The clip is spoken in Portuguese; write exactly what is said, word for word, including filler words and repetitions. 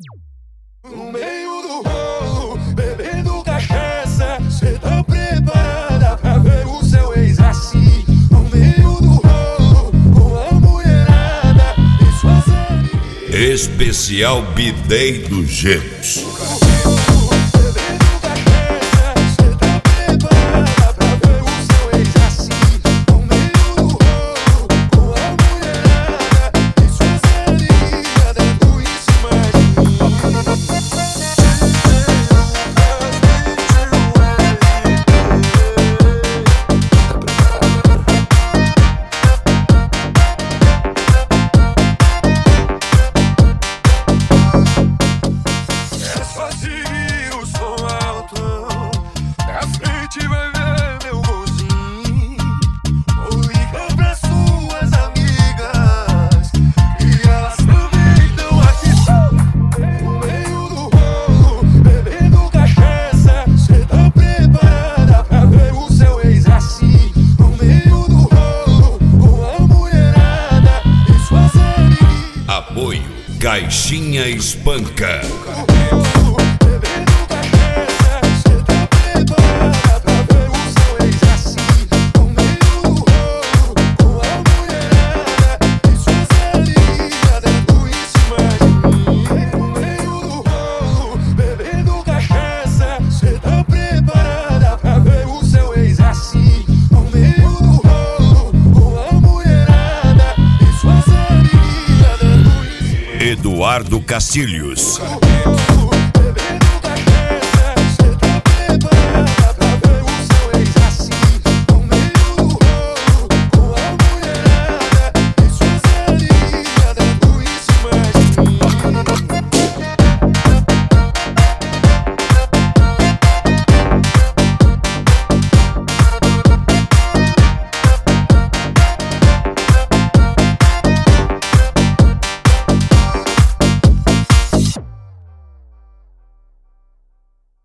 No meio do rolo, bebendo cachaça, cê tá preparada pra ver o seu ex assim? No meio do rolo, com a mulherada e suas amigas. Especial B-Day dos Gêmeos. Apoio Caixinha Espanca. Eduardo Castilhos.